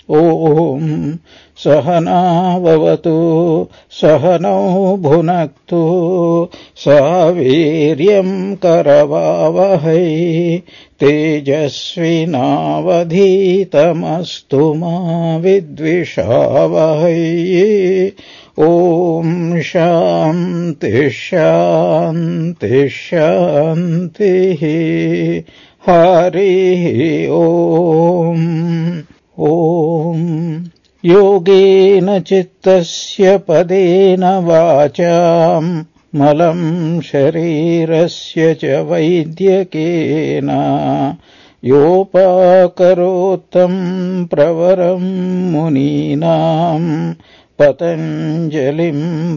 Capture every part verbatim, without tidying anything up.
Om Sahana Vavatu Sahanau Bhunaktu Saviryam Karavavahai Tejasvinavadhitamastu ma vidvishavahai. Om Shanti Shanti Shanti. Hari Om. Om Yogena Chittasya Padena Vacham Malam Sharirasya Cha Vaidyakena Yopakarotam Pravaram Muninam Patanjalim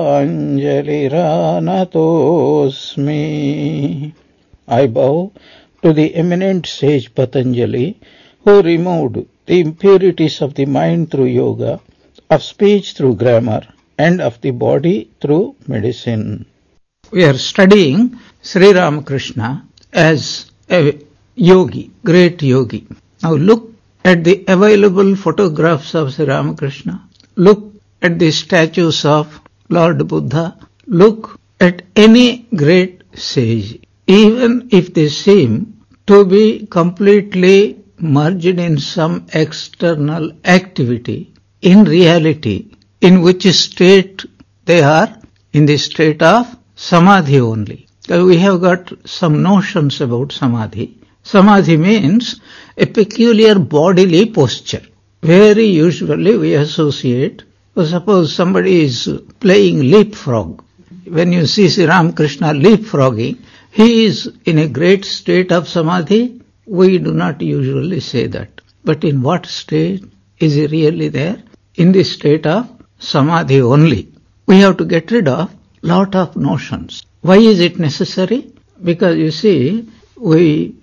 Pranjaliranatosmi. I bow to the eminent sage Patanjali, who removed the impurities of the mind through yoga, of speech through grammar, and of the body through medicine. We are studying Sri Ramakrishna as a yogi, great yogi. Now look at the available photographs of Sri Ramakrishna. Look at the statues of Lord Buddha. Look at any great sage. Even if they seem to be completely merged in some external activity, in reality, in which state they are? In the state of samadhi only. So we have got some notions about samadhi. Samadhi means a peculiar bodily posture. Very usually we associate, suppose somebody is playing leapfrog. When you see Sri Ramakrishna leapfrogging, he is in a great state of samadhi. We do not usually say that. But in what state is he really there? In the state of samadhi only. We have to get rid of lot of notions. Why is it necessary? Because you see, we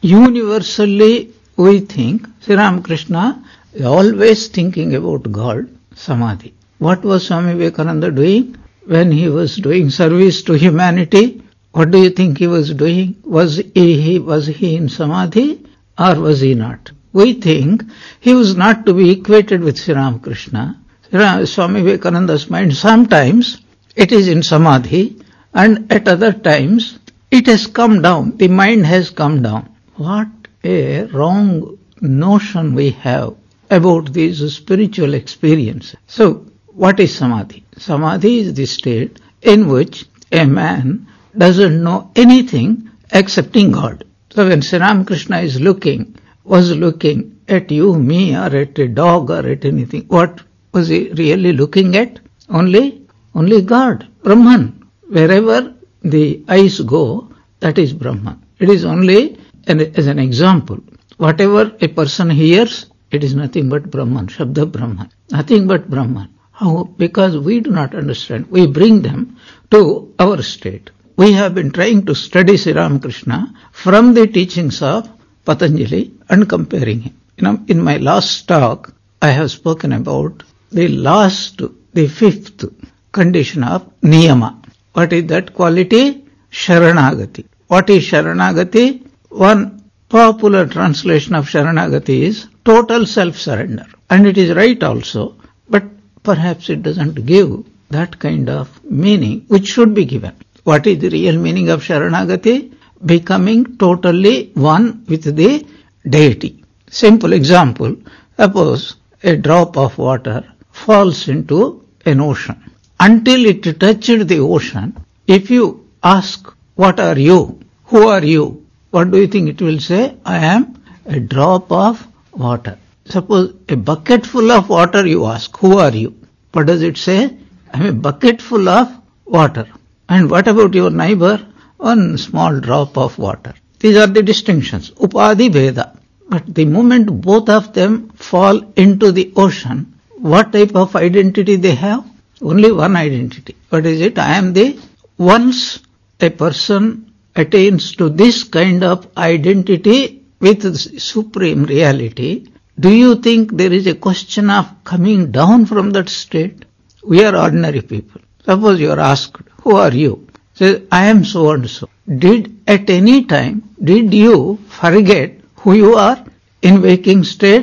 universally we think Sri Ramakrishna is always thinking about God, samadhi. What was Swami Vivekananda doing when he was doing service to humanity? What do you think he was doing? Was he, was he in samadhi or was he not? We think he was not to be equated with Sri Ramakrishna. Swami Vivekananda's mind, sometimes it is in samadhi and at other times it has come down. The mind has come down. What a wrong notion we have about these spiritual experiences. So, what is samadhi? Samadhi is the state in which a man doesn't know anything excepting God. So when Sri Ramakrishna is looking, was looking at you, me, or at a dog, or at anything, what was he really looking at? Only, only God, Brahman. Wherever the eyes go, that is Brahman. It is only an, as an example. Whatever a person hears, it is nothing but Brahman, Shabda Brahman. Nothing but Brahman. How? Because we do not understand. We bring them to our state. We have been trying to study Sri Ramakrishna from the teachings of Patanjali and comparing him. You know, in my last talk, I have spoken about the last, the fifth condition of niyama. What is that quality? Sharanagati. What is Sharanagati? One popular translation of Sharanagati is total self-surrender. And it is right also, but perhaps it doesn't give that kind of meaning which should be given. What is the real meaning of Sharanagati? Becoming totally one with the deity. Simple example, suppose a drop of water falls into an ocean. Until it touched the ocean, if you ask, what are you? Who are you? What do you think it will say? I am a drop of water. Suppose a bucket full of water you ask, who are you? What does it say? I am a bucket full of water. And what about your neighbor? One small drop of water. These are the distinctions. Upadhi Veda. But the moment both of them fall into the ocean, what type of identity they have? Only one identity. What is it? I am the, once a person attains to this kind of identity with the supreme reality, do you think there is a question of coming down from that state? We are ordinary people. Suppose you are asked, who are you? Say, I am so and so. Did at any time, did you forget who you are in waking state?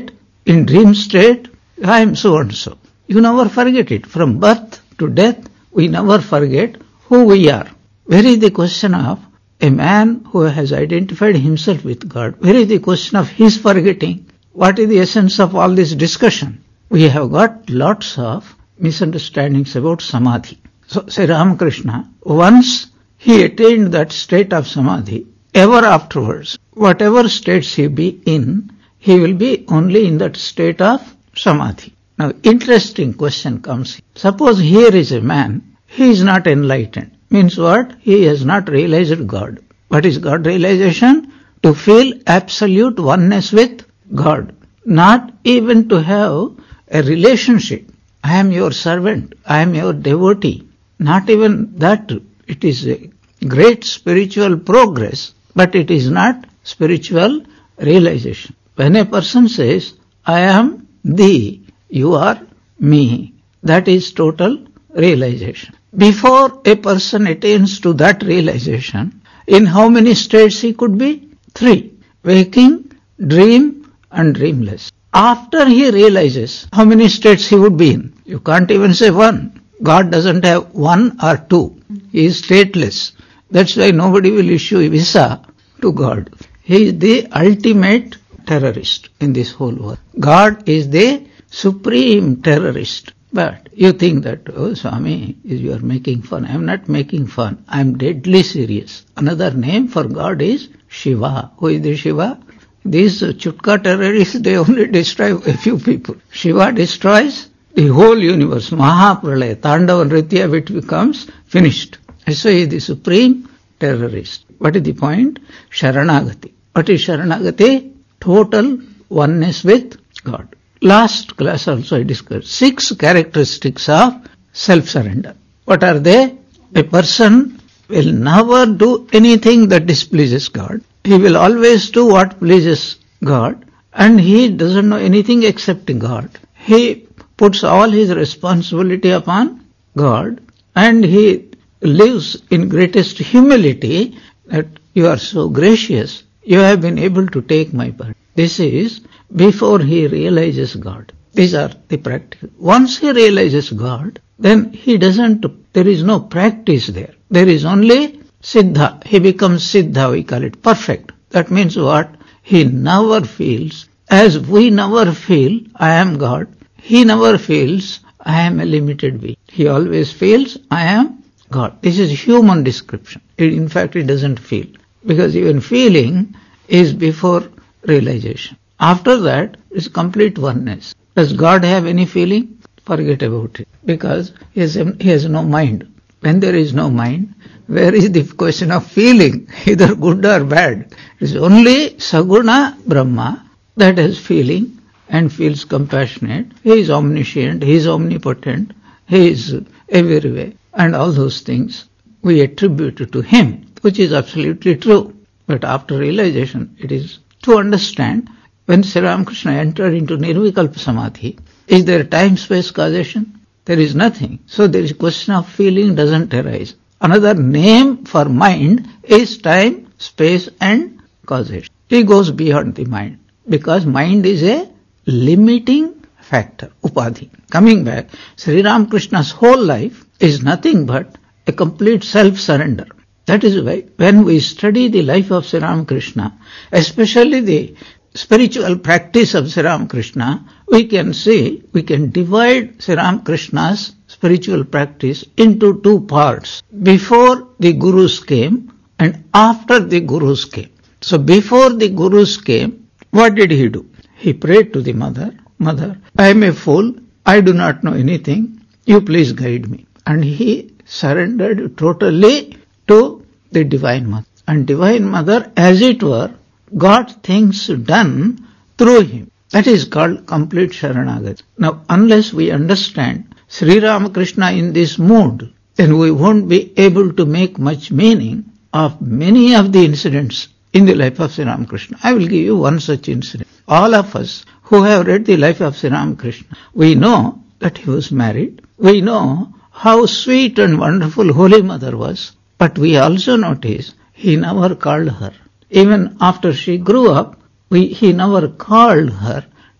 In dream state, I am so and so. You never forget it. From birth to death, we never forget who we are. Where is the question of a man who has identified himself with God? Where is the question of his forgetting? What is the essence of all this discussion? We have got lots of misunderstandings about samadhi. So, Sri Ramakrishna, once he attained that state of samadhi, ever afterwards, whatever states he be in, he will be only in that state of samadhi. Now, interesting question comes. Suppose here is a man, he is not enlightened. Means what? He has not realized God. What is God realization? To feel absolute oneness with God. Not even to have a relationship. I am your servant. I am your devotee. Not even that. It is a great spiritual progress, but it is not spiritual realization. When a person says, I am thee, you are me, that is total realization. Before a person attains to that realization, in how many states he could be? Three. Waking, dream, and dreamless. After he realizes, how many states he would be in? You can't even say one. God doesn't have one or two. He is stateless. That's why nobody will issue a visa to God. He is the ultimate terrorist in this whole world. God is the supreme terrorist. But you think that, oh Swami, you are making fun. I am not making fun. I am deadly serious. Another name for God is Shiva. Who is the Shiva? These Chutka terrorists, they only destroy a few people. Shiva destroys the whole universe. Mahapralaya, Tandava Nritya, which becomes finished. So he is the supreme terrorist. What is the point? Sharanagati. What is Sharanagati? Total oneness with God. Last class also I discussed six characteristics of self-surrender. What are they? A person will never do anything that displeases God. He will always do what pleases God, and he doesn't know anything except God. He puts all his responsibility upon God, and he lives in greatest humility that you are so gracious, you have been able to take my part. This is before he realizes God. These are the practical. Once he realizes God, then he doesn't, there is no practice there. There is only Siddha. He becomes Siddha, we call it, perfect. That means what? He never feels, as we never feel, I am God. He never feels, I am a limited being. He always feels, I am God. This is human description. It, in fact, it doesn't feel. Because even feeling is before realization. After that, it's complete oneness. Does God have any feeling? Forget about it. Because he has, he has no mind. When there is no mind, where is the question of feeling, either good or bad? It is only Saguna Brahma that has feeling and feels compassionate. He is omniscient, he is omnipotent, he is everywhere. And all those things we attribute to him, which is absolutely true. But after realization, it is to understand, when Sri Ramakrishna entered into Nirvikalpa Samadhi, is there time-space causation? There is nothing. So there is a question of feeling doesn't arise. Another name for mind is time, space and causation. It goes beyond the mind, because mind is a limiting factor, upadhi. Coming back, Sri Ramakrishna's whole life is nothing but a complete self-surrender. That is why when we study the life of Sri Ramakrishna, especially the spiritual practice of Sri Ramakrishna, we can see, we can divide Sri Ramakrishna's spiritual practice into two parts. Before the Gurus came and after the Gurus came. So before the Gurus came, what did he do? He prayed to the mother, Mother, I am a fool, I do not know anything, you please guide me. And he surrendered totally to the Divine Mother. And Divine Mother, as it were, got things done through him. That is called complete Sharanagati. Now, unless we understand Sri Ramakrishna in this mood, then we won't be able to make much meaning of many of the incidents in the life of Sri Ramakrishna. I will give you one such incident. All of us who have read the life of Sri Ramakrishna, we know that he was married. We know how sweet and wonderful Holy Mother was. But we also notice he never called her. Even after she grew up, we, he never called her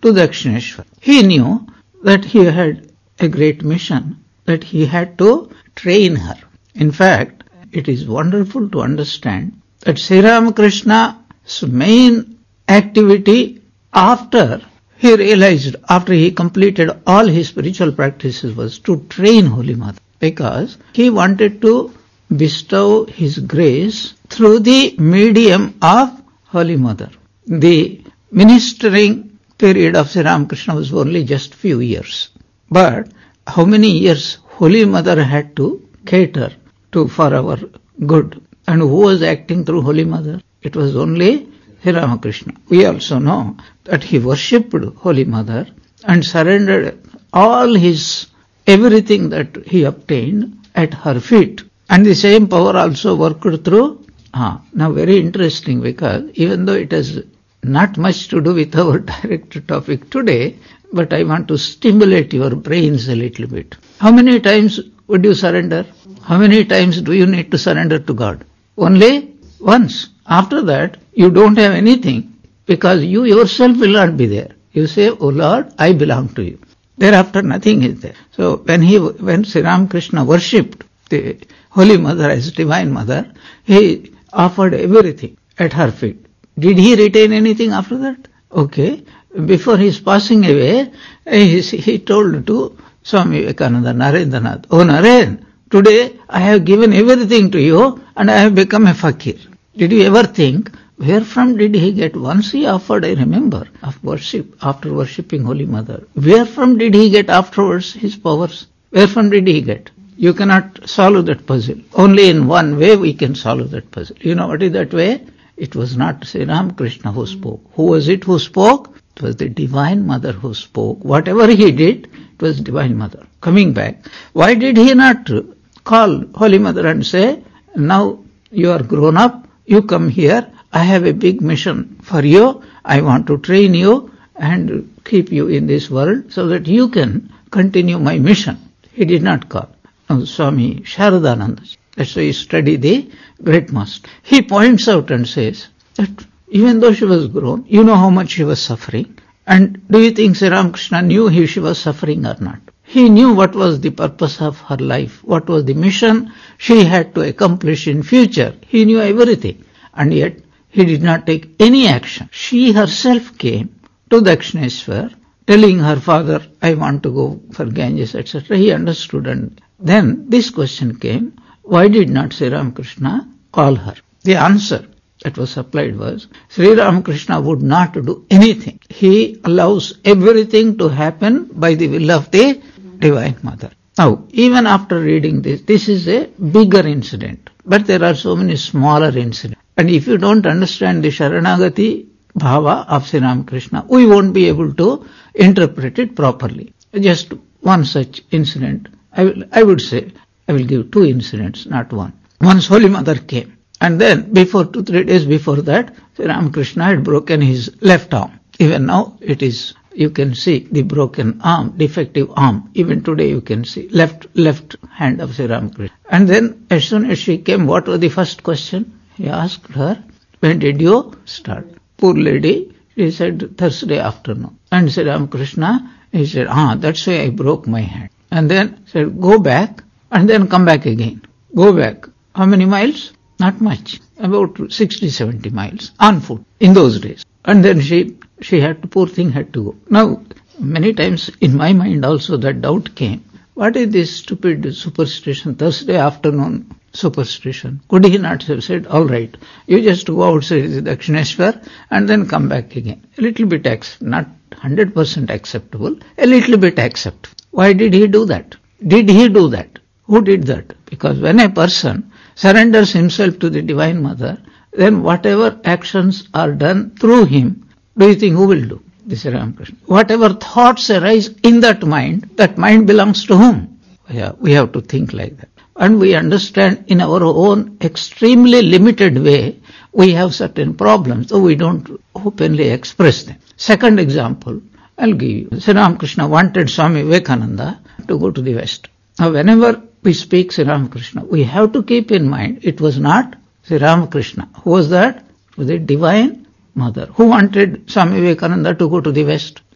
to Dakshineshwar. He knew that he had a great mission, that he had to train her. In fact, it is wonderful to understand that Sri Ramakrishna's main activity after he realized, after he completed all his spiritual practices, was to train Holy Mother, because he wanted to bestow his grace through the medium of Holy Mother. The ministering period of Sri Ramakrishna was only just few years. But how many years Holy Mother had to cater to for our good? And who was acting through Holy Mother? It was only Sri Ramakrishna. We also know that he worshipped Holy Mother and surrendered all his, everything that he obtained at her feet. And the same power also worked through. Ah, now very interesting, because even though it has not much to do with our direct topic today, but I want to stimulate your brains a little bit. How many times would you surrender? How many times do you need to surrender to God? Only once. After that, you don't have anything, because you yourself will not be there. You say, "Oh Lord, I belong to you." Thereafter, nothing is there. So when he, when Sri Ramakrishna worshipped the Holy Mother as Divine Mother, he offered everything at her feet. Did he retain anything after that? Okay. Before his passing away, he, he told to Swami Vivekananda, Narendranath, "Oh Naren, today I have given everything to you and I have become a fakir." Did you ever think, where from did he get, once he offered, I remember, of worship, after worshipping Holy Mother, where from did he get afterwards his powers? Where from did he get? You cannot solve that puzzle. Only in one way we can solve that puzzle. You know what is that way? It was not Sri Ramakrishna who spoke. Who was it who spoke? It was the Divine Mother who spoke. Whatever he did, it was Divine Mother. Coming back, why did he not call Holy Mother and say, "Now you are grown up, you come here, I have a big mission for you, I want to train you and keep you in this world so that you can continue my mission"? He did not call. Now, Swami Sharadananda, that's why he studied the great master. He points out and says that even though she was grown, you know how much she was suffering. And do you think Sri Ramakrishna knew if she was suffering or not? He knew what was the purpose of her life, what was the mission she had to accomplish in future. He knew everything. And yet, he did not take any action. She herself came to Dakshineshwar, telling her father, "I want to go for Ganges," et cetera. He understood, and then this question came, why did not Sri Ramakrishna call her? The answer that was supplied was, Sri Ramakrishna would not do anything. He allows everything to happen by the will of the Divine Mother. Now, even after reading this, this is a bigger incident, but there are so many smaller incidents. And if you don't understand the Sharanagati Bhava of Sri Ramakrishna, we won't be able to interpret it properly. Just one such incident, I will, I would say, I will give two incidents, not one. Once Holy Mother came, and then before two, three days before that, Sri Ramakrishna had broken his left arm. Even now it is, you can see the broken arm, defective arm. Even today you can see left left hand of Sri Ramakrishna. And then as soon as she came, what was the first question? He asked her, "When did you start?" Poor lady, she said, "Thursday afternoon." And Sri Ramakrishna, he said, "Ah, that's why I broke my hand." And then said, "Go back and then come back again." Go back. How many miles? Not much. About sixty, seventy miles on foot in those days. And then she, she had to, poor thing had to go. Now, many times in my mind also that doubt came. What is this stupid superstition, Thursday afternoon superstition? Could he not have said, "All right, you just go outside the Dakshineshwar and then come back again"? A little bit, ex- not one hundred percent acceptable, a little bit acceptable. Why did he do that? Did he do that? Who did that? Because when a person surrenders himself to the Divine Mother, then whatever actions are done through him, do you think who will do? This is Ramakrishna. Whatever thoughts arise in that mind, that mind belongs to whom? Yeah, we have to think like that. And we understand in our own extremely limited way, we have certain problems, so we don't openly express them. Second example, I'll give you. Sri Ramakrishna wanted Swami Vivekananda to go to the West. Now, whenever we speak Sri Ramakrishna, we have to keep in mind, it was not Sri Ramakrishna. Who was that? It was the Divine Mother. Who wanted Swami Vivekananda to go to the West?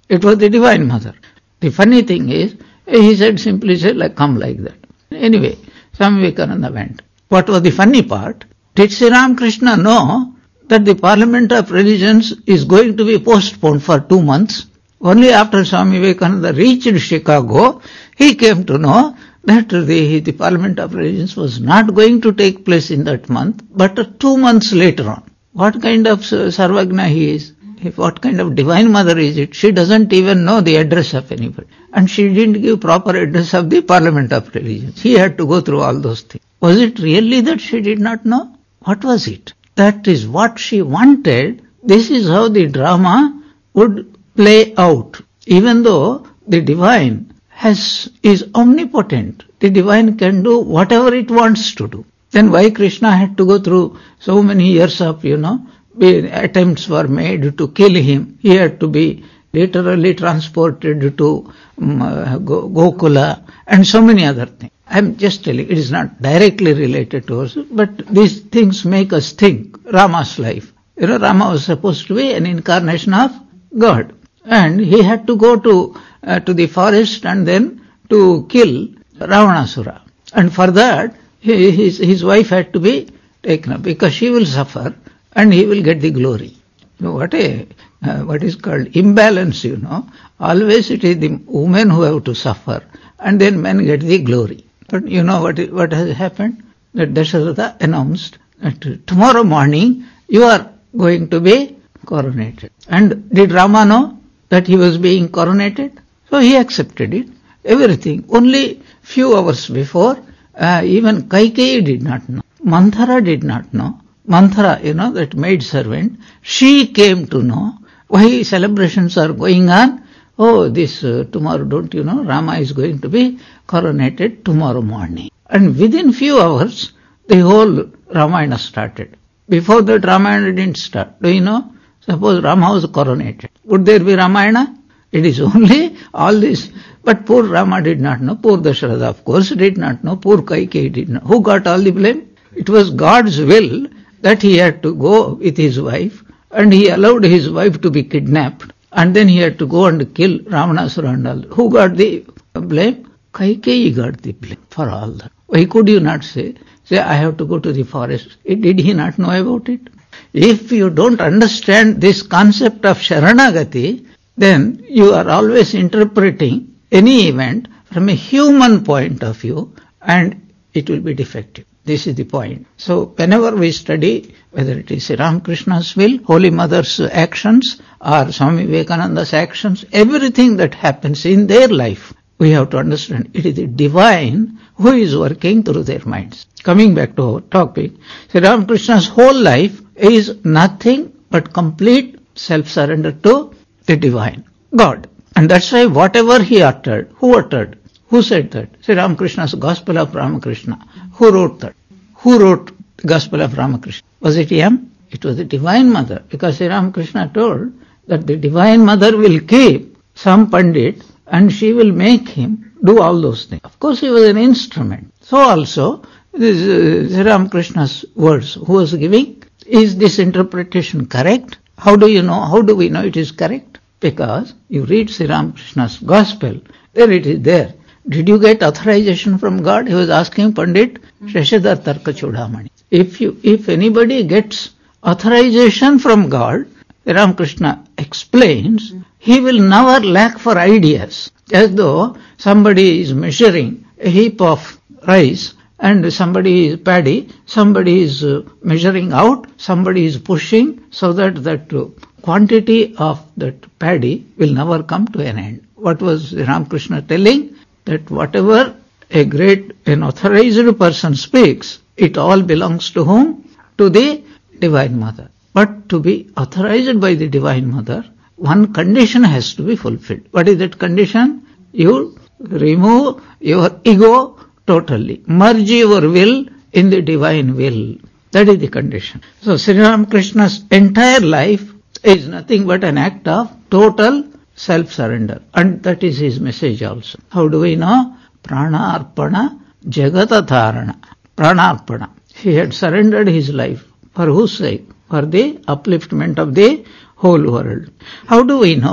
It was the Divine Mother. The funny thing is, he said simply said, like, come like that. Anyway, Swami Vivekananda went. What was the funny part? Did Sri Ramakrishna know that the Parliament of Religions is going to be postponed for two months? Only after Swami Vivekananda reached Chicago, he came to know that the, the Parliament of Religions was not going to take place in that month, but two months later on. What kind of Sarvagna he is? What kind of Divine Mother is it? She doesn't even know the address of anybody. And she didn't give proper address of the Parliament of Religions. He had to go through all those things. Was it really that she did not know? What was it? That is what she wanted. This is how the drama would play out. Even though the Divine has is omnipotent, the Divine can do whatever it wants to do. Then why Krishna had to go through so many years of, you know, attempts were made to kill him. He had to be literally transported to um, uh, Gokula and so many other things. I'm just telling, it is not directly related to us, but these things make us think. Rama's life. You know, Rama was supposed to be an incarnation of God. And he had to go to uh, to the forest and then to kill Ravanasura. And for that, he, his, his wife had to be taken up because she will suffer and he will get the glory. You know, what a, uh, what is called imbalance, you know. Always it is the women who have to suffer and then men get the glory. But you know what what has happened? That Dasharatha announced that tomorrow morning you are going to be coronated. And did Rama know that he was being coronated? So he accepted it. Everything. Only few hours before, uh, even Kaikeyi did not know. Manthara did not know. Manthara, you know, that maid servant, she came to know why celebrations are going on. Oh, this uh, tomorrow, don't you know, Rama is going to be coronated tomorrow morning. And within few hours, the whole Ramayana started. Before that, Ramayana didn't start. Do you know? Suppose Rama was coronated. Would there be Ramayana? It is only all this. But poor Rama did not know. Poor Dasharatha, of course, did not know. Poor Kaikeyi did not know. Who got all the blame? It was God's will that he had to go with his wife, and he allowed his wife to be kidnapped, and then he had to go and kill Ravanasura and all. Who got the blame? Kaikeyi got the blame for all that. Why could you not say, say, I have to go to the forest? Did he not know about it? If you don't understand this concept of Sharanagati, then you are always interpreting any event from a human point of view, and it will be defective. This is the point. So whenever we study, whether it is Sri Ramakrishna's will, Holy Mother's actions, or Swami Vivekananda's actions, everything that happens in their life, we have to understand it is the Divine who is working through their minds. Coming back to our topic, Sri Ramakrishna's whole life is nothing but complete self-surrender to the Divine, God. And that's why whatever he uttered, who uttered? Who said that? Sri Ramakrishna's Gospel of Ramakrishna. Who wrote that? Who wrote the Gospel of Ramakrishna? Was it him? It was the Divine Mother. Because Sri Ramakrishna told that the Divine Mother will keep some Pandit and she will make him do all those things. Of course, he was an instrument. So also, this uh, Sri Ramakrishna's words, who was giving, is this interpretation correct? How do you know? How do we know it is correct? Because you read Sri Ramakrishna's Gospel, there it is there. Did you get authorization from God? He was asking Pandit Shashidhar Tarka Chudamani. If you, if anybody gets authorization from God, Ramakrishna explains, he will never lack for ideas. As though somebody is measuring a heap of rice and somebody is paddy, somebody is uh, measuring out, somebody is pushing so that that uh, quantity of that paddy will never come to an end. What was Ramakrishna telling? That whatever a great, an authorized person speaks, it all belongs to whom? To the Divine Mother. But to be authorized by the Divine Mother, one condition has to be fulfilled. What is that condition? You remove your ego totally. Merge your will in the Divine will. That is the condition. So Sri Ramakrishna's entire life is nothing but an act of total self-surrender. And that is his message also. How do we know? Prana arpana jagata dharana. Prana arpana. He had surrendered his life. For whose sake? For the upliftment of the whole world. How do we know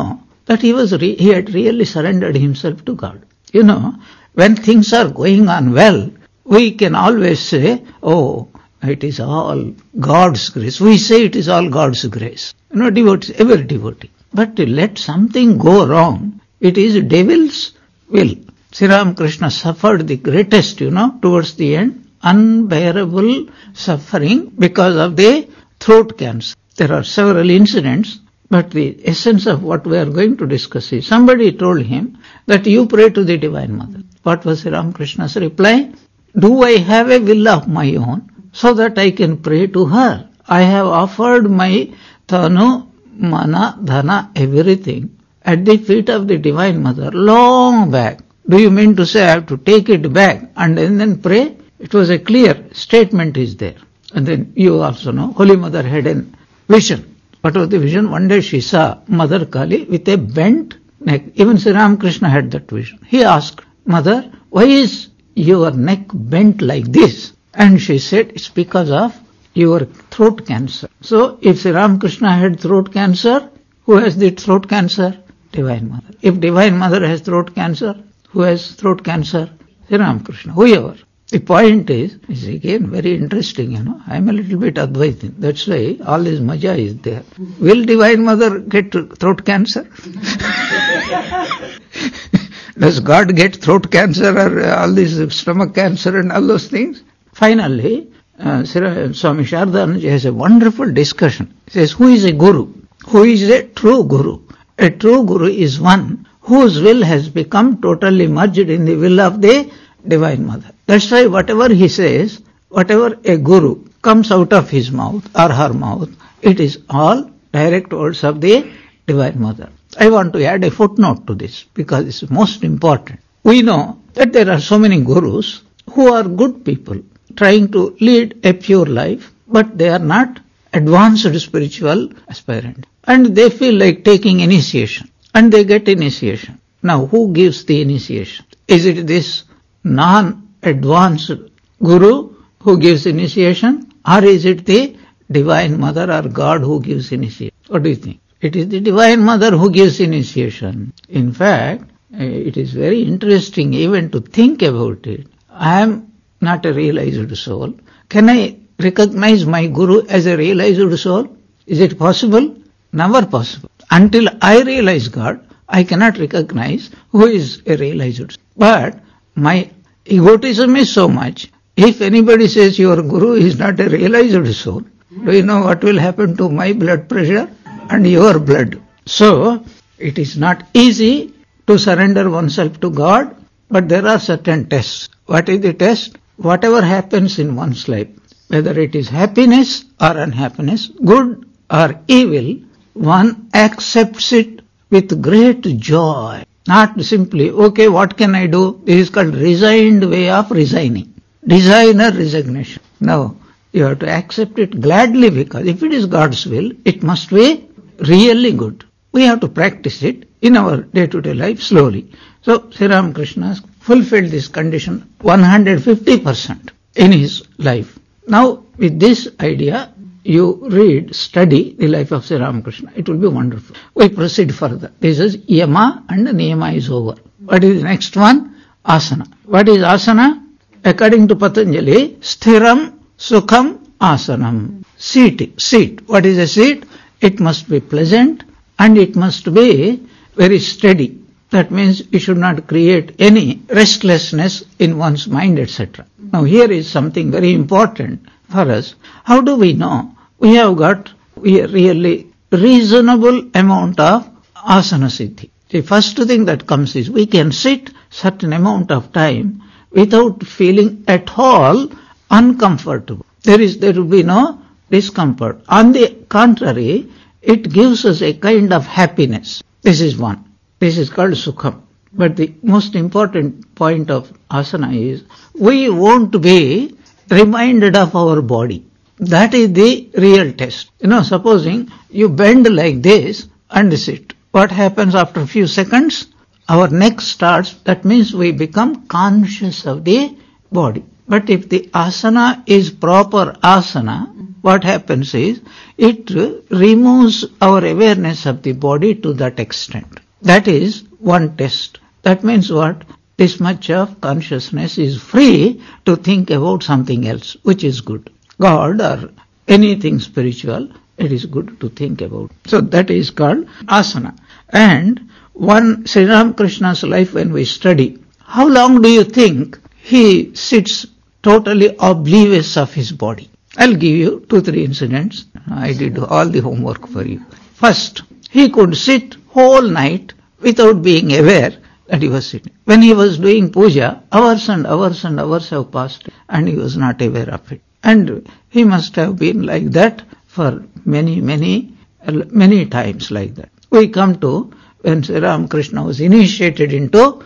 that he was re- he had really surrendered himself to God. You know, when things are going on well, we can always say, oh, it is all God's grace. We say it is all God's grace. You know, devotees, every devotee. But to let something go wrong, it is devil's will. Sri Ramakrishna suffered the greatest, you know, towards the end, unbearable suffering because of the throat cancer. There are several incidents, but the essence of what we are going to discuss is, somebody told him that you pray to the Divine Mother. What was Sri Ramakrishna's reply? Do I have a will of my own so that I can pray to her? I have offered my Tanu, Mana, Dhana, everything at the feet of the Divine Mother long back. Do you mean to say I have to take it back and then, then pray? It was a clear statement is there. And then you also know, Holy Mother had a vision. What was the vision? One day she saw Mother Kali with a bent neck. Even Sri Ramakrishna had that vision. He asked, Mother, why is your neck bent like this? And she said, it's because of your throat cancer. So if Sri Ramakrishna had throat cancer, who has the throat cancer? Divine Mother. If Divine Mother has throat cancer, who has throat cancer? Sri Ramakrishna, whoever. The point is, is again very interesting, you know. I am a little bit Advaitin. That's why all this maja is there. Will Divine Mother get throat cancer? Does God get throat cancer or all this stomach cancer and all those things? Finally, uh, Swami Shardanand has a wonderful discussion. He says, who is a guru? Who is a true guru? A true guru is one whose will has become totally merged in the will of the Divine Mother. That's why whatever he says, whatever a guru comes out of his mouth or her mouth, it is all direct words of the Divine Mother. I want to add a footnote to this because it's most important. We know that there are so many gurus who are good people trying to lead a pure life, but they are not advanced spiritual aspirants. And they feel like taking initiation. And they get initiation. Now, who gives the initiation? Is it this non-advanced guru who gives initiation? Or is it the Divine Mother or God who gives initiation? What do you think? It is the Divine Mother who gives initiation. In fact, it is very interesting even to think about it. I am not a realized soul. Can I recognize my Guru as a realized soul? Is it possible? Never possible. Until I realize God, I cannot recognize who is a realized soul. But my egotism is so much, if anybody says your Guru is not a realized soul, do you know what will happen to my blood pressure and your blood? So, it is not easy to surrender oneself to God, but there are certain tests. What is the test? Whatever happens in one's life, whether it is happiness or unhappiness, good or evil, one accepts it with great joy. Not simply, okay, what can I do? This is called resigned way of resigning. Designer resignation. Now, you have to accept it gladly because if it is God's will, it must be really good. We have to practice it in our day-to-day life slowly. So, Sri Ramakrishna fulfilled this condition one hundred fifty percent in his life. Now, with this idea, you read, study the life of Sri Ramakrishna. It will be wonderful. We proceed further. This is Yama and Niyama is over. What is the next one? Asana. What is asana? According to Patanjali, Sthiram Sukham Asanam. Seat. Seat. What is a seat? It must be pleasant and it must be very steady. That means you should not create any restlessness in one's mind, et cetera. Now here is something very important for us. How do we know? We have got a really reasonable amount of asana siddhi. The first thing that comes is we can sit certain amount of time without feeling at all uncomfortable. There is, there will be no discomfort. On the contrary, it gives us a kind of happiness. This is one. This is called sukham. But the most important point of asana is we won't be reminded of our body. That is the real test. You know, supposing you bend like this and sit. What happens after a few seconds? Our neck starts, that means we become conscious of the body. But if the asana is proper asana, what happens is, it removes our awareness of the body to that extent. That is one test. That means what? This much of consciousness is free to think about something else, which is good. God or anything spiritual, it is good to think about. So that is called asana. And one Sri Ramakrishna's life when we study, how long do you think he sits totally oblivious of his body? I'll give you two, three incidents. I did all the homework for you. First, he could sit whole night without being aware that he was sitting. When he was doing puja, hours and hours and hours have passed and he was not aware of it. And he must have been like that for many, many, many times like that. We come to when Sri Ramakrishna was initiated into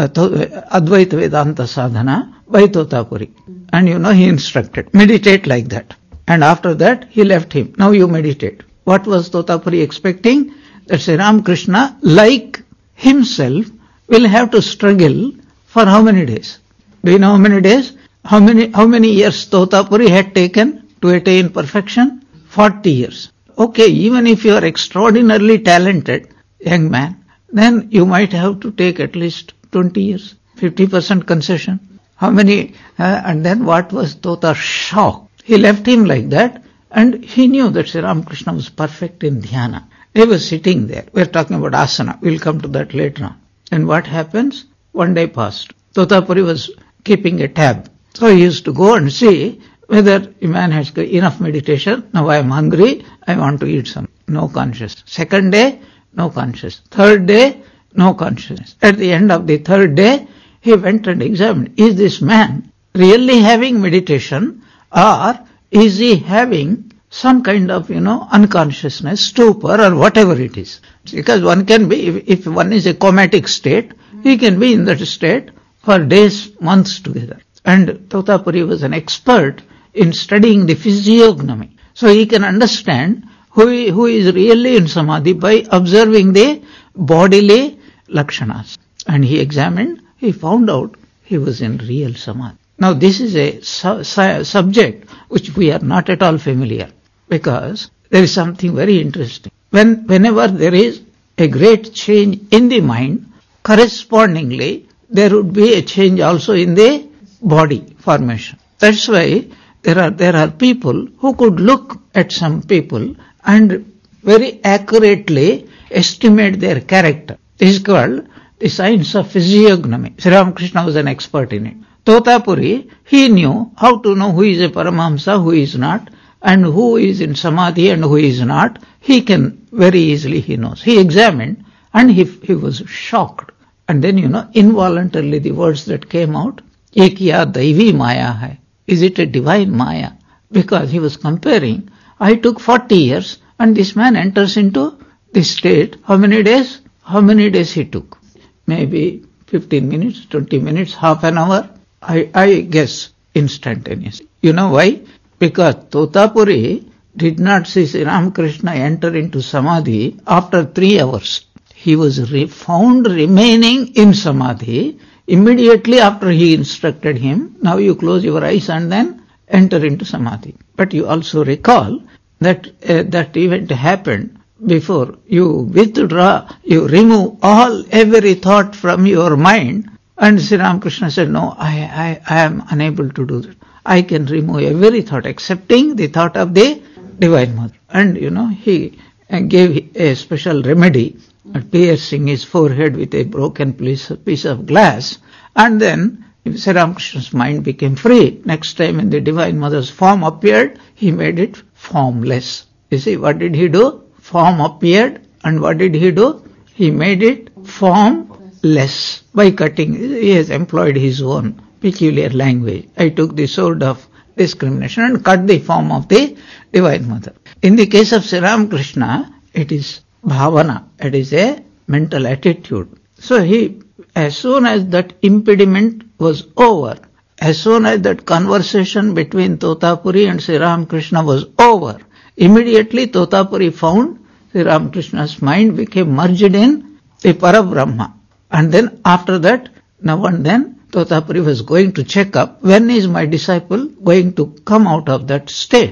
Advaita Vedanta Sadhana by Totapuri. And you know, he instructed, meditate like that. And after that, he left him. Now you meditate. What was Totapuri expecting? That Sri Ramakrishna, like himself, will have to struggle for how many days? Do you know how many days? How many, how many years Totapuri had taken to attain perfection? forty years. Okay, even if you are extraordinarily talented, young man, then you might have to take at least twenty years, fifty percent concession. How many, uh, and then what was Tota's shock? He left him like that, and he knew that Sri Ramakrishna was perfect in dhyana. He was sitting there. We're talking about asana. We'll come to that later on. And what happens? One day passed. Totapuri was keeping a tab. So he used to go and see whether a man has enough meditation. Now I am hungry. I want to eat some. No consciousness. Second day, no consciousness. Third day, no consciousness. At the end of the third day, he went and examined. Is this man really having meditation, or is he having some kind of, you know, unconsciousness, stupor, or whatever it is? Because one can be, if, if one is a comatic state, he can be in that state for days, months together. And Totapuri was an expert in studying the physiognomy. So he can understand who, who is really in samadhi by observing the bodily lakshanas. And he examined, he found out he was in real samadhi. Now this is a su- su- subject which we are not at all familiar, because there is something very interesting. When, whenever there is a great change in the mind, correspondingly there would be a change also in the body formation. That's why there are there are people who could look at some people and very accurately estimate their character. This is called the science of physiognomy. Sri Ramakrishna was an expert in it. Totapuri, he knew how to know who is a Paramahamsa, who is not, and who is in samadhi and who is not. He can very easily, he knows. He examined and he, he was shocked. And then, you know, involuntarily the words that came out, Ekya Daivi Maya hai. Is it a divine Maya? Because he was comparing, I took forty years and this man enters into this state. How many days? How many days he took? Maybe fifteen minutes, twenty minutes, half an hour. I, I guess instantaneously. You know why? Because Totapuri did not see Sri Ramakrishna enter into samadhi after three hours. He was re- found remaining in samadhi immediately after he instructed him. Now you close your eyes and then enter into samadhi. But you also recall that uh, that event happened before you withdraw, you remove all, every thought from your mind. And Sri Ramakrishna said, no, I, I, I am unable to do that. I can remove every thought excepting the thought of the Divine Mother. And, you know, he gave a special remedy, piercing his forehead with a broken piece, piece of glass. And then Sri Ramakrishna's mind became free. Next time when the Divine Mother's form appeared, he made it formless. You see, what did he do? Form appeared, and what did he do? He made it formless by cutting. He has employed his own peculiar language. I took the sword of discrimination and cut the form of the Divine Mother. In the case of Sri Ramakrishna, it is bhavana. It is a mental attitude. So he, as soon as that impediment was over, as soon as that conversation between Totapuri and Sri Ramakrishna was over, immediately Totapuri found Sri Ramakrishna's mind became merged in the Parabrahma. And then after that, now and then, Totapuri was going to check up, when is my disciple going to come out of that state?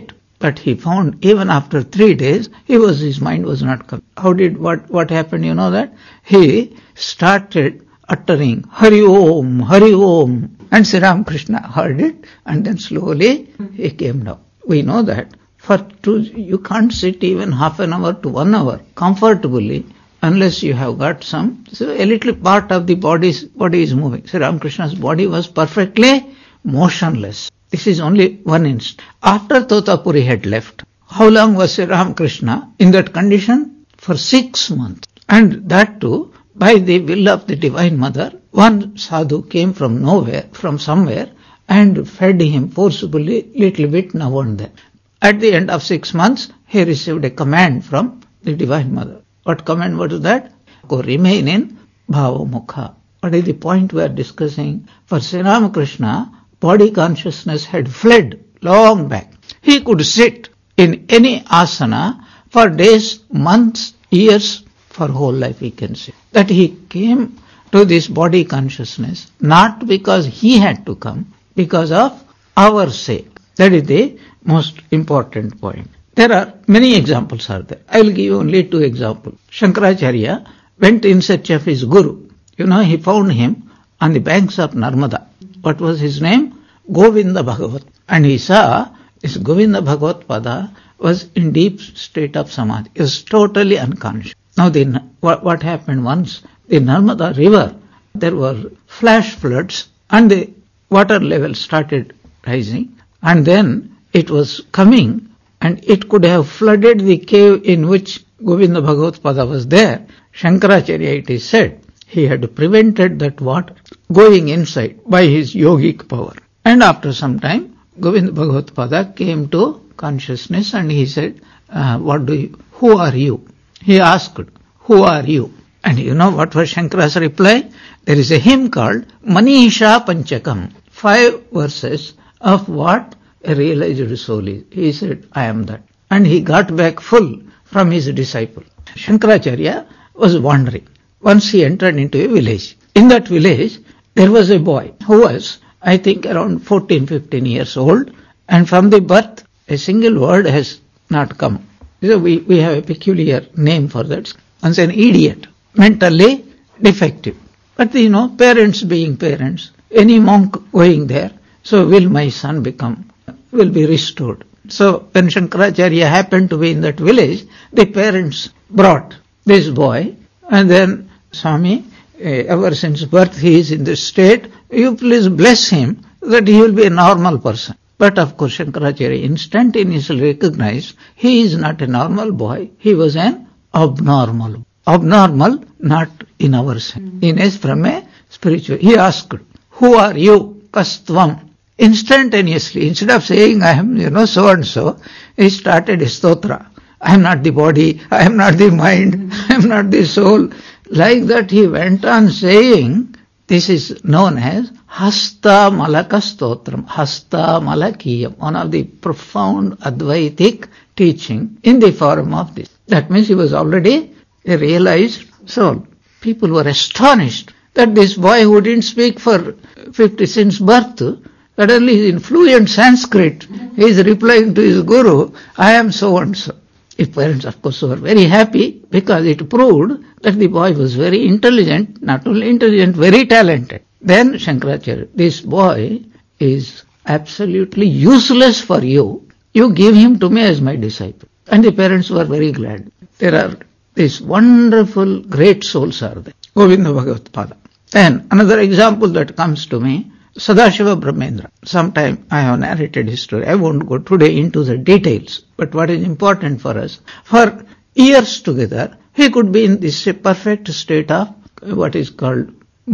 But he found even after three days, he was his mind was not coming. How did what what happened? You know that he started uttering Hari Om, Hari Om, and Sri Ramakrishna heard it, and then slowly he came down. We know that for two, you can't sit even half an hour to one hour comfortably unless you have got some. So a little part of the body's body is moving. Sri Ramakrishna's body was perfectly motionless. This is only one instant. After Totapuri had left, how long was Sri Ramakrishna in that condition? For six months. And that too, by the will of the Divine Mother, one sadhu came from nowhere, from somewhere, and fed him forcibly little bit now and then. At the end of six months, he received a command from the Divine Mother. What command was that? Go remain in Bhavamukha. What is the point we are discussing? For Sri Ramakrishna, body consciousness had fled long back. He could sit in any asana for days, months, years, for whole life he can say. That he came to this body consciousness, not because he had to come, because of our sake. That is the most important point. There are many examples are there. I will give you only two examples. Shankaracharya went in search of his guru. You know, he found him on the banks of Narmada. What was his name? Govinda Bhagavat. And he saw this Govinda Bhagavat Pada was in deep state of samadhi. He was totally unconscious. Now, the, what, what happened once? The Narmada river, there were flash floods and the water level started rising. And then it was coming and it could have flooded the cave in which Govinda Bhagavat Pada was there. Shankaracharya, it is said, he had prevented that water going inside by his yogic power. And after some time, Govinda Bhagavat Pada came to consciousness and he said, uh, what do you, who are you? He asked, who are you? And you know what was Shankara's reply? There is a hymn called Manisha Panchakam. Five verses of what a realized soul is. He said, I am that. And he got back full from his disciple. Shankaracharya was wandering. Once he entered into a village. In that village, there was a boy who was, I think, around fourteen, fifteen years old. And from the birth, a single word has not come. So we, we have a peculiar name for that. Once an idiot, mentally defective. But you know, parents being parents, any monk going there, so will my son become, will be restored. So when Shankaracharya happened to be in that village, the parents brought this boy, and then, Swami, uh, ever since birth he is in this state, you please bless him that he will be a normal person. But of course Shankaracharya instantaneously recognized he is not a normal boy, he was an abnormal. Abnormal, not in our sense. Mm-hmm. In as from a spiritual. He asked, who are you? Kastvam. Instantaneously, instead of saying I am, you know, so and so, he started a stotra. I am not the body, I am not the mind, mm-hmm. I am not the soul. Like that he went on saying, this is known as Hasta Malaka Stotram, Hasta Malakiyam, one of the profound Advaitic teaching in the form of this. That means he was already a realized soul. People were astonished that this boy who didn't speak for fifty since birth, suddenly is in fluent Sanskrit. He is replying to his guru, I am so and so. His parents, of course, were very happy because it proved that the boy was very intelligent, not only intelligent, very talented. Then Shankaracharya, this boy is absolutely useless for you. You give him to me as my disciple. And the parents were very glad. There are these wonderful great souls are there. Govinda Bhagavat Pada. Then another example that comes to me, Sadashiva Brahmendra. Sometime I have narrated his story. I won't go today into the details. But what is important for us, for years together, he could be in this perfect state of what is called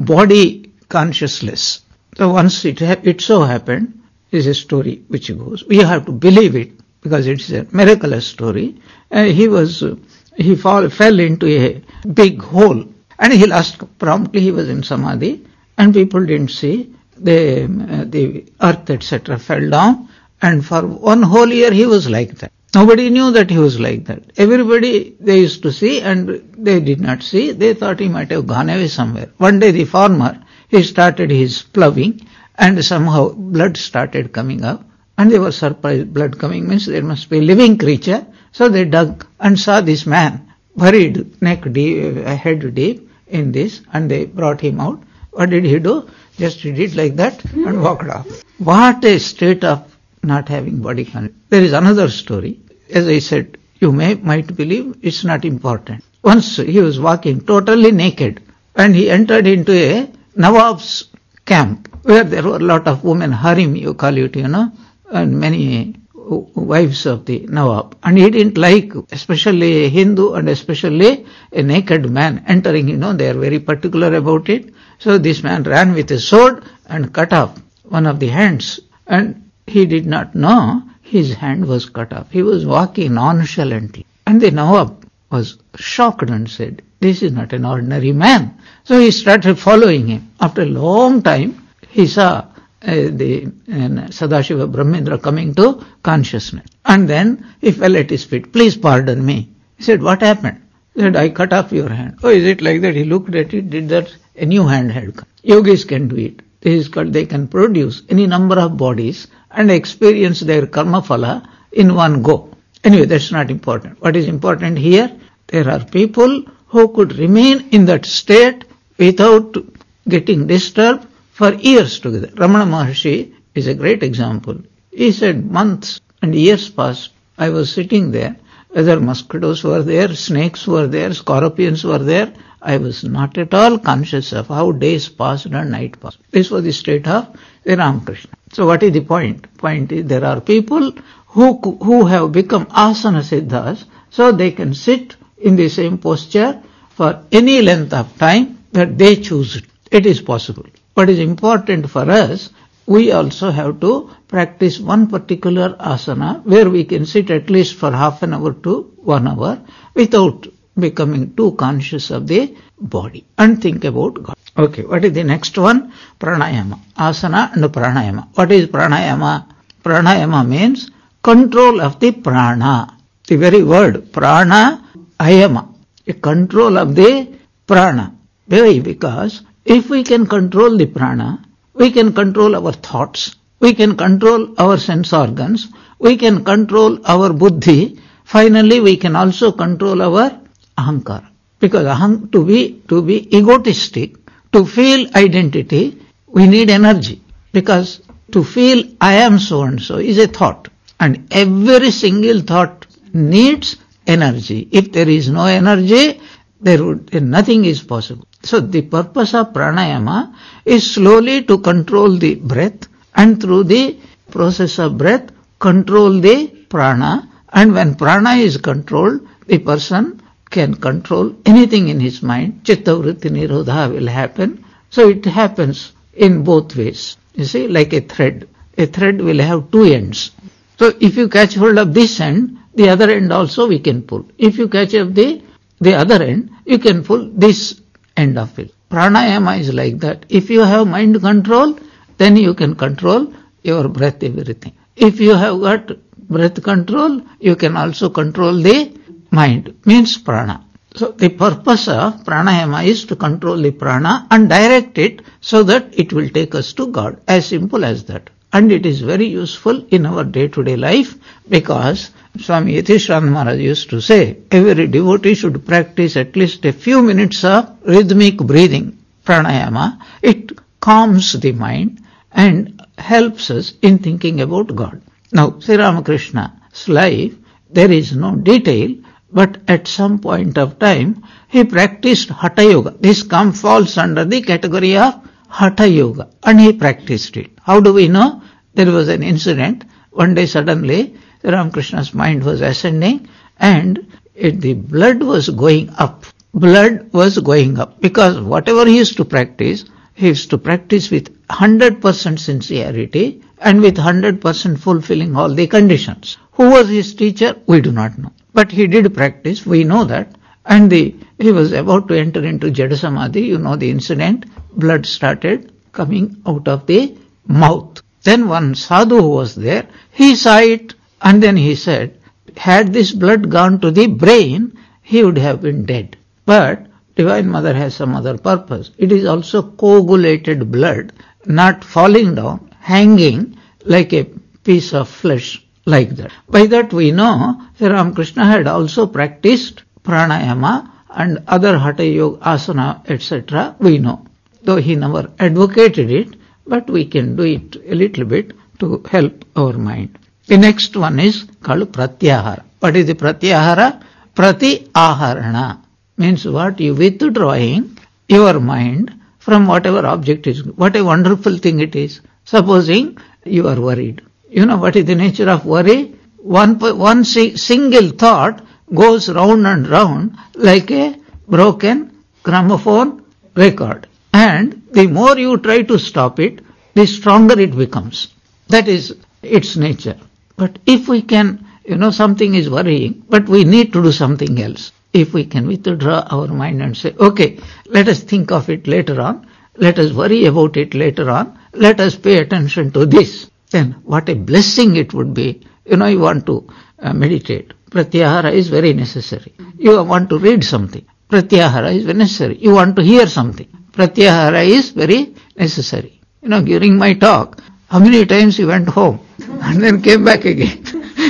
body consciousness. So once it, ha- it so happened, this is a story which goes, we have to believe it because it's a miraculous story. Uh, he was, uh, he fall, fell into a big hole and he lost, promptly he was in samadhi and people didn't see. The, uh, the earth et cetera fell down, and for one whole year he was like that. Nobody knew that he was like that. Everybody they used to see and they did not see. They thought he might have gone away somewhere. One day the farmer, he started his ploughing and somehow blood started coming up And they were surprised, blood coming means there must be a living creature. So they dug and saw this man buried neck deep, head deep in this, and they brought him out. What did he do? Just he did like that and walked off. What a state of not having body consciousness. There is another story. As I said, you may might believe it's not important. Once he was walking totally naked and he entered into a Nawab's camp where there were a lot of women, harem you call it, you know, and many wives of the Nawab. And he didn't like, especially a Hindu and especially a naked man entering, you know, they are very particular about it. So this man ran with a sword and cut off one of the hands, and he did not know his hand was cut off. He was walking nonchalantly. And the Nawab was shocked and said, this is not an ordinary man. So he started following him. After a long time, he saw uh, the uh, Sadashiva Brahmendra coming to consciousness. And then he fell at his feet. Please pardon me. He said, what happened? He said, I cut off your hand. Oh, is it like that? He looked at it, did that, a new hand had come. Yogis can do it. This is called, they can produce any number of bodies and experience their karma phala in one go. Anyway, that's not important. What is important here, there are people who could remain in that state without getting disturbed for years together. Ramana Maharshi is a great example. He said months and years passed. I was sitting there, whether mosquitoes were there, snakes were there, scorpions were there. I was not at all conscious of how days passed and night passed. This was the state of the Ramakrishna. So what is the point? Point is there are people who who have become asana siddhas, so they can sit in the same posture for any length of time that they choose it. It is possible. What is important for us, we also have to practice one particular asana where we can sit at least for half an hour to one hour without becoming too conscious of the body and think about God. Okay, what is the next one? Pranayama. Asana and pranayama. What is pranayama? Pranayama means control of the prana. The very word prana ayama. A control of the prana. Why? Because if we can control the prana, we can control our thoughts, we can control our sense organs, we can control our buddhi, finally we can also control our ahankara. Because aham, to be to be egotistic, to feel identity, we need energy. Because to feel I am so and so is a thought. And every single thought needs energy. If there is no energy, there would nothing is possible. So the purpose of pranayama is slowly to control the breath, and through the process of breath, control the prana. And when prana is controlled, the person can control anything in his mind. Chitta vritti nirodha will happen. So it happens in both ways. You see, like a thread. A thread will have two ends. So if you catch hold of this end, the other end also we can pull. If you catch up the, the other end, you can pull this end of it. Pranayama is like that. If you have mind control, then you can control your breath, everything. If you have got breath control, you can also control the mind, means prana. So the purpose of pranayama is to control the prana and direct it so that it will take us to God. As simple as that. And it is very useful in our day-to-day life, because Swami Yatishranand Maharaj used to say, every devotee should practice at least a few minutes of rhythmic breathing, pranayama. It calms the mind and helps us in thinking about God. Now, Sri Ramakrishna's life, there is no detail, but at some point of time, he practiced Hatha Yoga. This come falls under the category of Hatha Yoga, and he practiced it. How do we know? There was an incident. One day suddenly, Ramakrishna's mind was ascending, and it, the blood was going up. Blood was going up, because whatever he used to practice, he used to practice with one hundred percent sincerity and with one hundred percent fulfilling all the conditions. Who was his teacher? We do not know. But he did practice, we know that. And the, he was about to enter into Jada Samadhi, you know the incident. Blood started coming out of the mouth. Then one sadhu who was there, he saw it, and then he said, had this blood gone to the brain, he would have been dead. But Divine Mother has some other purpose. It is also coagulated blood, not falling down, hanging like a piece of flesh like that. By that we know Sri Ramakrishna had also practiced pranayama and other hatha yoga, asana, et cetera. We know, though he never advocated it, but we can do it a little bit to help our mind. The next one is called pratyahara. What is the pratyahara? Prati aharana means what? You withdrawing your mind from whatever object is. What a wonderful thing it is. Supposing you are worried. You know what is the nature of worry? One, one single thought goes round and round like a broken gramophone record. And the more you try to stop it, the stronger it becomes. That is its nature. But if we can, you know, something is worrying, but we need to do something else. If we can withdraw our mind and say, okay, let us think of it later on. Let us worry about it later on. Let us pay attention to this. Then what a blessing it would be. You know, you want to uh, meditate. Pratyahara is very necessary. You want to read something. Pratyahara is very necessary. You want to hear something. Pratyahara is very necessary. You know, during my talk, how many times you went home and then came back again?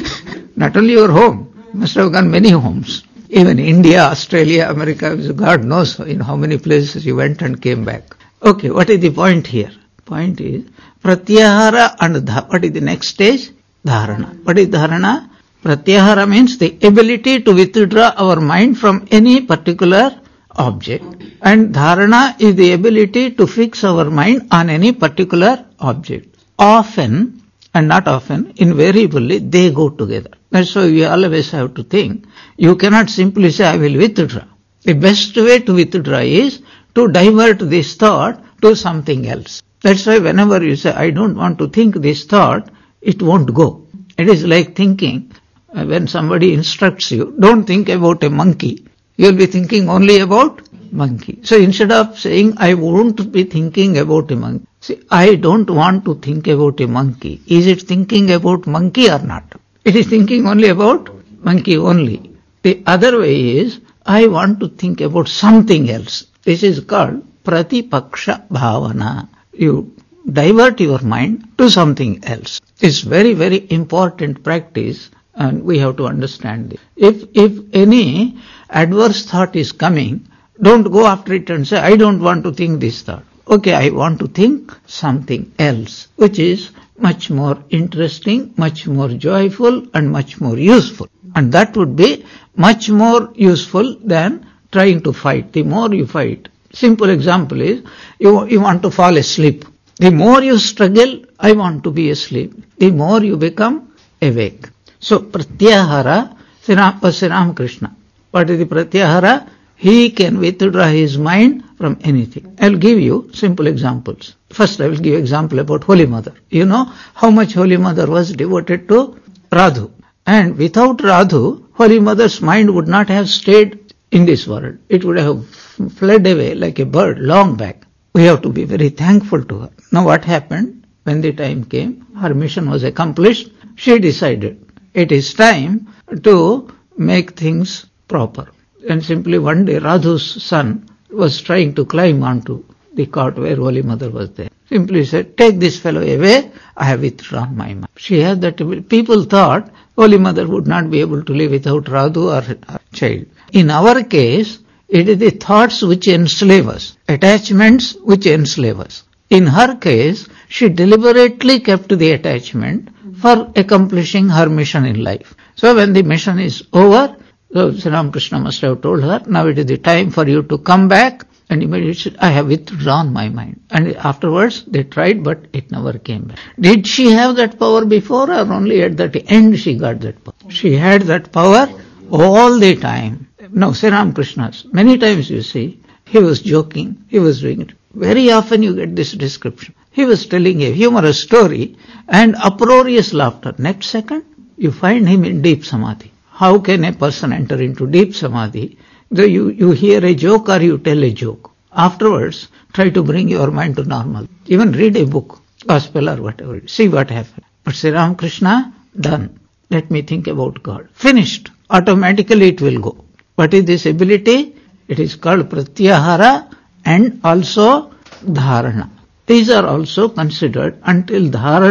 Not only your home, you must have gone many homes. Even India, Australia, America, God knows in how many places you went and came back. Okay, what is the point here? Point is, pratyahara and dha- what is the next stage? Dharana. What is dharana? Pratyahara means the ability to withdraw our mind from any particular object. And dharana is the ability to fix our mind on any particular object. Often, and not often, invariably, they go together. That's why we always have to think. You cannot simply say, I will withdraw. The best way to withdraw is to divert this thought to something else. That's why whenever you say, I don't want to think this thought, it won't go. It is like thinking, uh, when somebody instructs you, don't think about a monkey. You'll be thinking only about monkey. So instead of saying, I won't be thinking about a monkey, see, I don't want to think about a monkey. Is it thinking about monkey or not? It is thinking only about monkey only. The other way is, I want to think about something else. This is called pratipaksha bhavana. You divert your mind to something else. It's very, very important practice, and we have to understand this. If, if any adverse thought is coming, don't go after it and say, I don't want to think this thought. Okay, I want to think something else, which is much more interesting, much more joyful, and much more useful. And that would be much more useful than trying to fight. The more you fight, simple example is, you, you want to fall asleep. The more you struggle, I want to be asleep, the more you become awake. So, pratyahara, Sri Ramakrishna. What is the pratyahara? He can withdraw his mind from anything. I'll give you simple examples. First, I will give example about Holy Mother. You know how much Holy Mother was devoted to Radhu. And without Radhu, Holy Mother's mind would not have stayed in this world. It would have fled away like a bird long back. We have to be very thankful to her. Now what happened? When the time came, her mission was accomplished, she decided it is time to make things proper. And simply one day Radhu's son was trying to climb onto the cot where Holy Mother was there. Simply said, take this fellow away, I have withdrawn my mind. She had that ability. People thought Holy Mother would not be able to live without Radhu or her child. In our case, it is the thoughts which enslave us, attachments which enslave us. In her case, she deliberately kept the attachment for accomplishing her mission in life. So when the mission is over, so Sri Ramakrishna must have told her, now it is the time for you to come back, and immediately she said, I have withdrawn my mind. And afterwards they tried, but it never came back. Did she have that power before, or only at the end she got that power? She had that power all the time. Now Sri Ramakrishna's, many times you see, he was joking, he was doing it. Very often you get this description. He was telling a humorous story and uproarious laughter. Next second, you find him in deep samadhi. How can a person enter into deep samadhi? Though you, you hear a joke or you tell a joke. Afterwards, try to bring your mind to normal. Even read a book, gospel or whatever. See what happens. But Sri Ramakrishna, done. Let me think about God. Finished. Automatically it will go. What is this ability? It is called pratyahara and also dharana. These are also considered. Until dharana,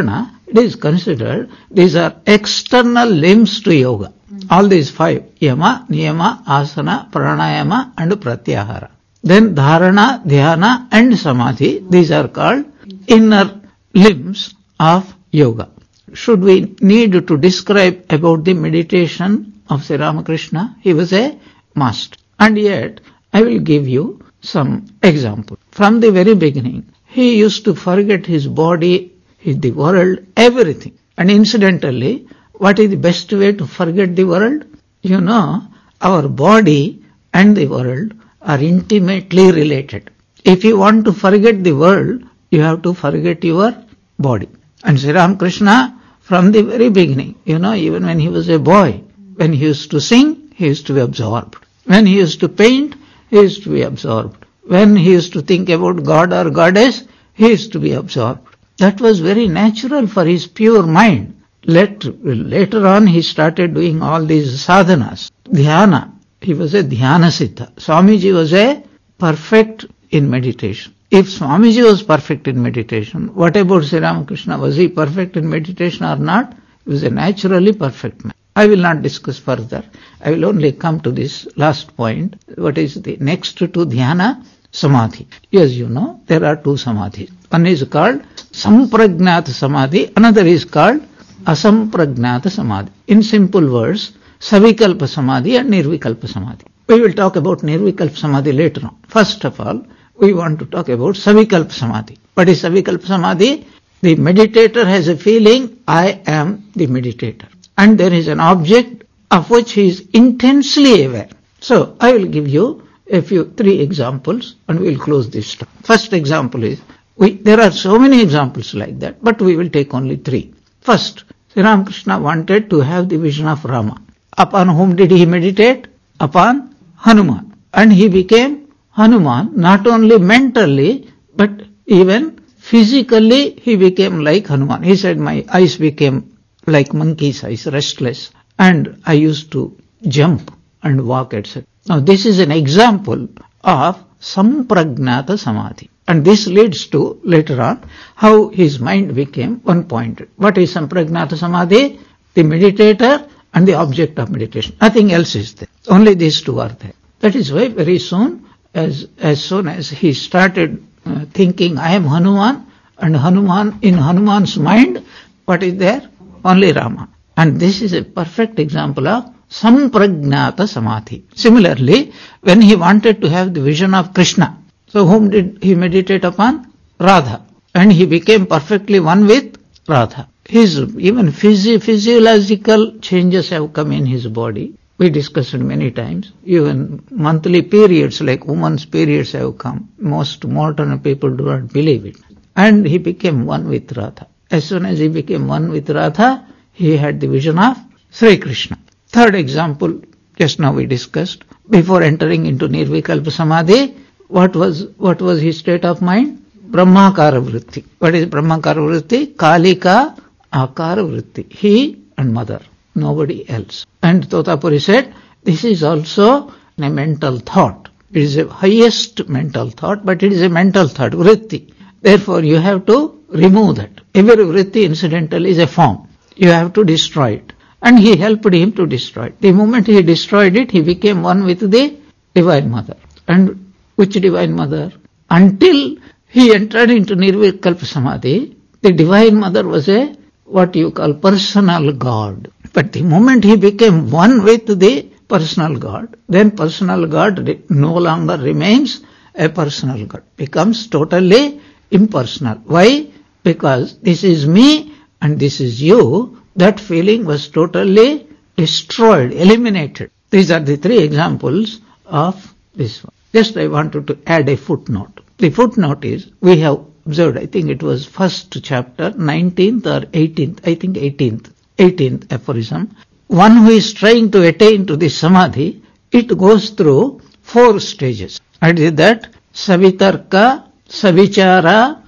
it is considered these are external limbs to yoga. All these five, yama, niyama, asana, pranayama and pratyahara. Then dharana, dhyana and samadhi, these are called inner limbs of yoga. Should we need to describe about the meditation of Sri Ramakrishna? He was a master. And yet, I will give you some example. From the very beginning, he used to forget his body, his, the world, everything. And incidentally, what is the best way to forget the world? You know, our body and the world are intimately related. If you want to forget the world, you have to forget your body. And Sri Ramakrishna, from the very beginning, you know, even when he was a boy, when he used to sing, he used to be absorbed. When he used to paint, he used to be absorbed. When he used to think about God or Goddess, he used to be absorbed. That was very natural for his pure mind. Let, later on, he started doing all these sadhanas. Dhyana. He was a dhyana siddha. Swamiji was a perfect in meditation. If Swamiji was perfect in meditation, what about Sri Ramakrishna? Was he perfect in meditation or not? He was a naturally perfect man. I will not discuss further. I will only come to this last point. What is the next to dhyana? Samadhi. Yes, you know, there are two samadhis. One is called sampragnata samadhi. Another is called asampragnata samadhi. In simple words, savikalpa samadhi and nirvikalpa samadhi. We will talk about nirvikalpa samadhi later on. First of all, we want to talk about savikalpa samadhi. What is savikalpa samadhi? The meditator has a feeling, I am the meditator. And there is an object of which he is intensely aware. So, I will give you a few, three examples and we will close this talk. First example is, we, there are so many examples like that, but we will take only three. First, Sri Ramakrishna wanted to have the vision of Rama. Upon whom did he meditate? Upon Hanuman. And he became Hanuman, not only mentally, but even physically he became like Hanuman. He said, my eyes became like monkey's eyes, restless. And I used to jump and walk, et cetera. Now this is an example of sampragnata samadhi. And this leads to, later on, how his mind became one-pointed. What is sampragnata samadhi? The meditator and the object of meditation. Nothing else is there. Only these two are there. That is why very soon, as, as soon as he started uh, thinking, I am Hanuman, and Hanuman, in Hanuman's mind, what is there? Only Rama. And this is a perfect example of sampragnata samadhi. Similarly, when he wanted to have the vision of Krishna, so whom did he meditate upon? Radha. And he became perfectly one with Radha. His even physio- physiological changes have come in his body. We discussed it many times. Even monthly periods, like women's periods, have come. Most modern people do not believe it. And he became one with Radha. As soon as he became one with Radha, he had the vision of Sri Krishna. Third example, just now we discussed, before entering into Nirvikalpa Samadhi, what was what was his state of mind? Brahmakara Vritti. What is Brahmakara Vritti? Kalika Akara Vritti. He and mother, nobody else. And Totapuri said, this is also a mental thought. It is the highest mental thought, but it is a mental thought, Vritti. Therefore, you have to remove that. Every Vritti, incidentally, is a form. You have to destroy it. And he helped him to destroy it. The moment he destroyed it, he became one with the Divine Mother. And which Divine Mother? Until he entered into Nirvikalpa Samadhi, the Divine Mother was a, what you call, personal God. But the moment he became one with the personal God, then personal God no longer remains a personal God. Becomes totally impersonal. Why? Because this is me and this is you. That feeling was totally destroyed, eliminated. These are the three examples of this one. Just I wanted to add a footnote. The footnote is, we have observed, I think it was first chapter, nineteenth or eighteenth, I think eighteenth, eighteenth aphorism. One who is trying to attain to this samadhi, it goes through four stages. And is that Savitarka, Savichara,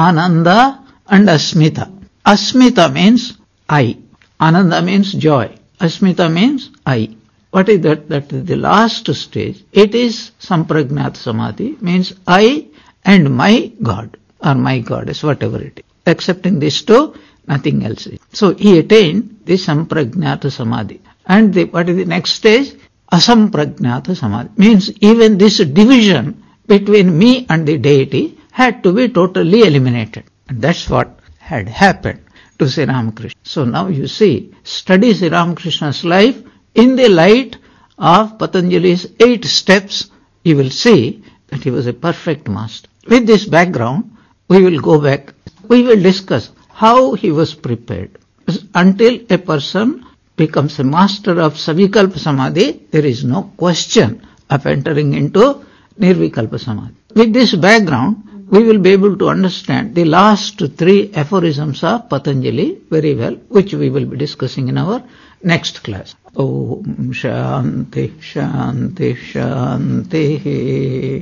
Ananda and Asmita. Asmita means I. Ananda means joy. Asmita means I. What is that? That is the last stage. It is Sampragnat Samadhi, means I and my God, or my goddess, whatever it is. Accepting this two, nothing else. So he attained the Sampragnata Samadhi. And the, what is the next stage? Asampragnata Samadhi. Means even this division between me and the deity had to be totally eliminated. And that's what had happened to Sri Ramakrishna. So now you see, study Sri Ramakrishna's life in the light of Patanjali's eight steps. You will see that he was a perfect master. With this background, we will go back. We will discuss how he was prepared. Until a person becomes a master of Savikalpa Samadhi, there is no question of entering into Nirvikalpa Samadhi. With this background, we will be able to understand the last three aphorisms of Patanjali very well, which we will be discussing in our next class. Om Shanti Shanti Shanti.